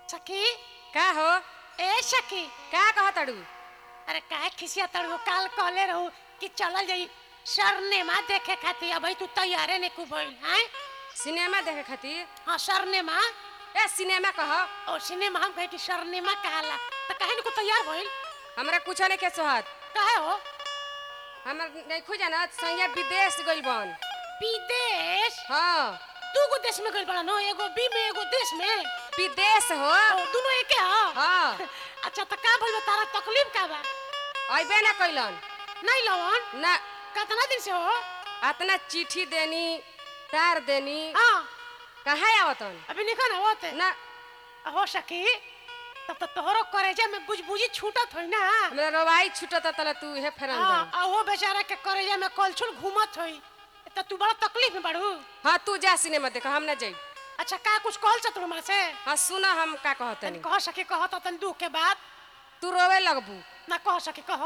सखी का हो ए सखी का कह तड़ू? अरे काहे खिसिया तड़ो काल कहले रहू कि चलल जाई सरनेमा देखे खातिर अबे तू तैयारे ने कु भइल हैं। सिनेमा देखे खातिर? हां सरनेमा ए सिनेमा कह। ओ सिनेमा हम कहे कि सरनेमा कहला त काहे ने को तैयार भइल? हमरा कुछ नहीं के सोहत। काहे हो? हमर नहीं खु जानत संगे विदेश गइल बन। विदेश? हां दू गो देश में गइल बड़ा नो, एगो बी में एगो देश में। विदेश हो। ओ दोनों एके ह? हां अच्छा त का भइल बा, तारा तकलीफ का बा? अइबे ना कइलन नहीं लवन ना। कितना दिन से हो? अतना चिट्ठी देनी तार देनी हां कहाँ आवतन अभी निकल होते ना। हो सकी तब तो तोहरो करेजा में बुझबुझी छूटत होई ना। हमरा रवाई छूटत तला तू हे फेरन हां दे। आ वो बेचारा के करेजा में कलछुल घूमत होई त तू बड़ा तकलीफ में बाड़ू। हां तू जा सिनेमा देख हम ना जाई। अच्छा का कुछ कहल छ तोर मां से? हां सुन हम का कहतनी। कह सके कहत तन दुख के बात तू रोवे लगबू ना कह सके कह।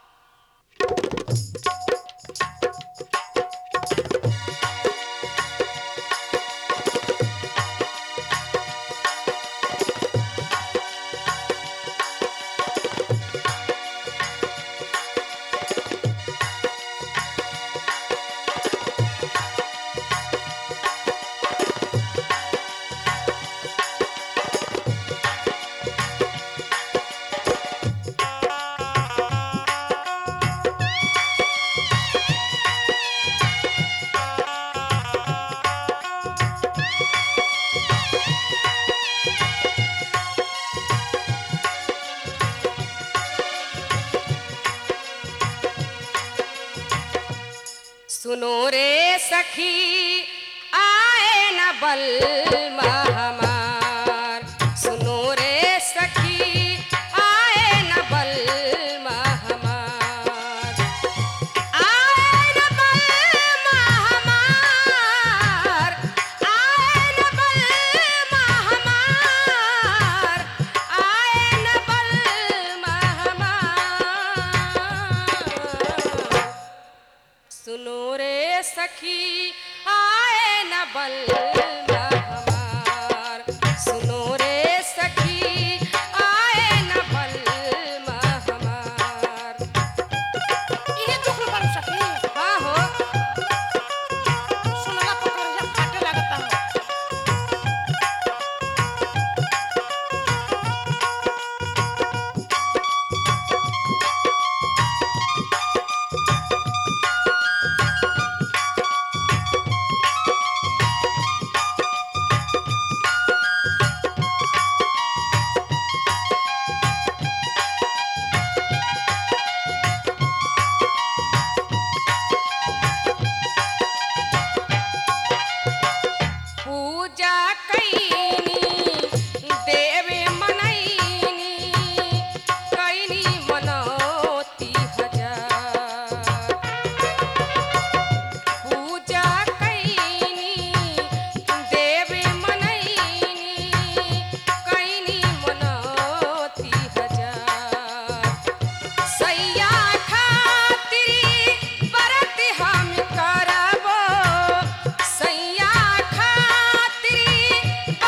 सुनो रे सखी आए न बलमा हमार। सुनो रे सखी आए न बलमा हमार। आए न बलमा हमार। आए न बलमा हमार। आए न बलमा हमार। सुनो रे सखी आए न बलमा हमार। सुनो रे सखी आए न बलमा हमार। इहे दुख में बाड़ू सखी। हाँ हो सुनला तो करेजा फाटे लागता हो। पूजा कैनी देवे मनैनी कैनी मनौती हजार। पूजा कैनी देवे मनैनी कैनी मनौती हजार। सैया खातिर व्रत हम करबो। सैया खातिर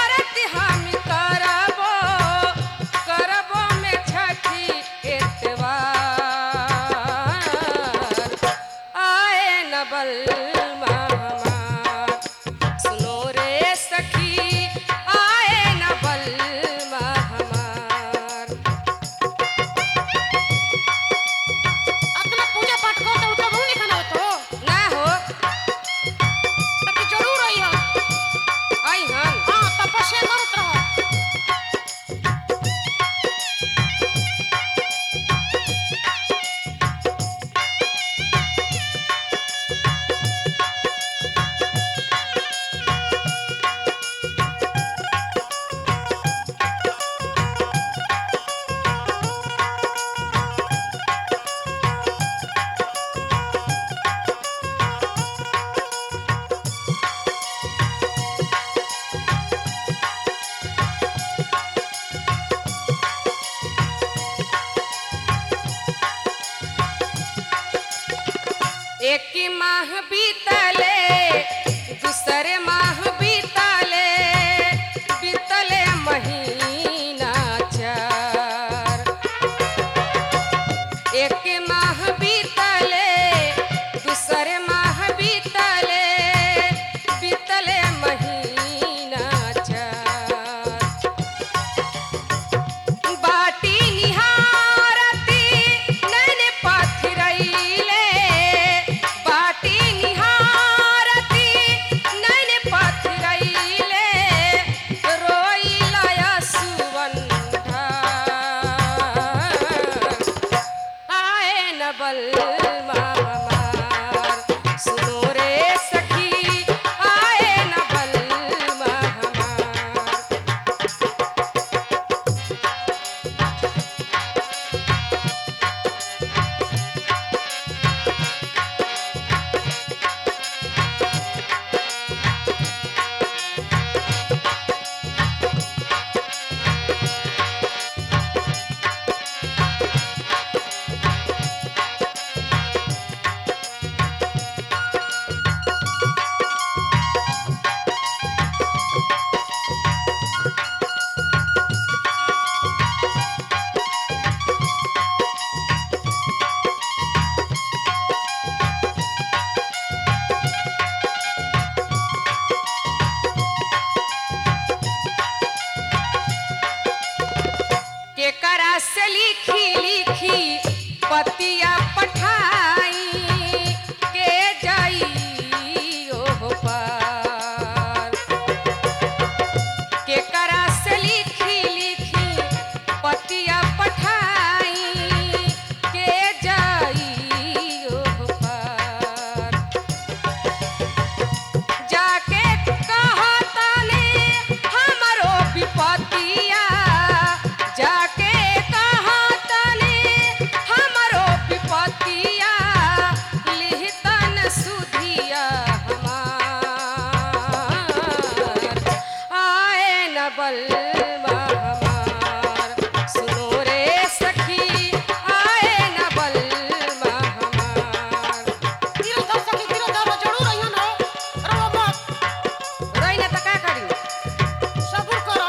बलमा हमार सुनो रे सखी आए न बलमा हमार धीरे धर सखी धीरे धर जरूर रहियो न रो मत रोई न त का करी सब्र करो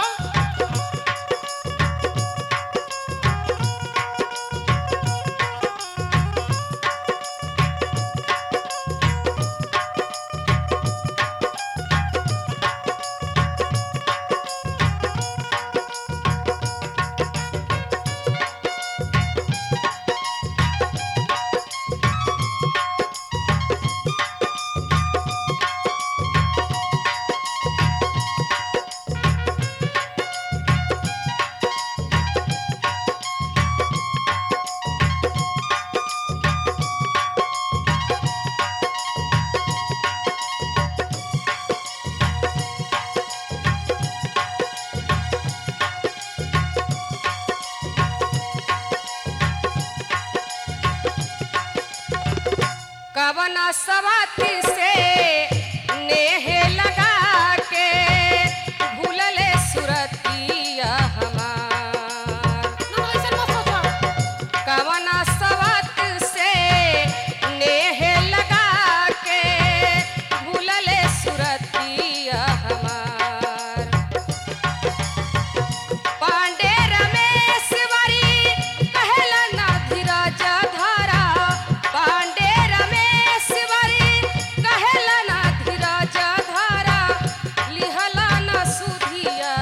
कवन सवाती से नेह लगा के भूलले सुरतिया हमार ना ऐसे मत सोचो कवन सवात से नेह लगा के भूलले सुरतिया हमार पांडे रमेश वरी कहला ना धीरज धरा पांडे रमेश वरी कहला ना धीरज धरा लिहला ना सुधिया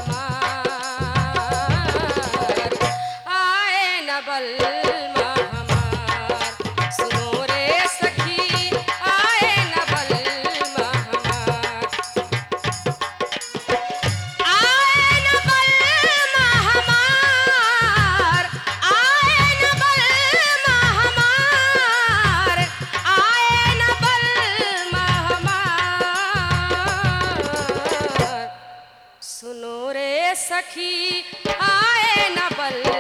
हमार आए न बलमा हमार सुनो रे सखी आए न बलमा हमार आए न बलमा हमार आए न बलमा हमार आए न बलमा हमार सुनो रे सखी आए न बल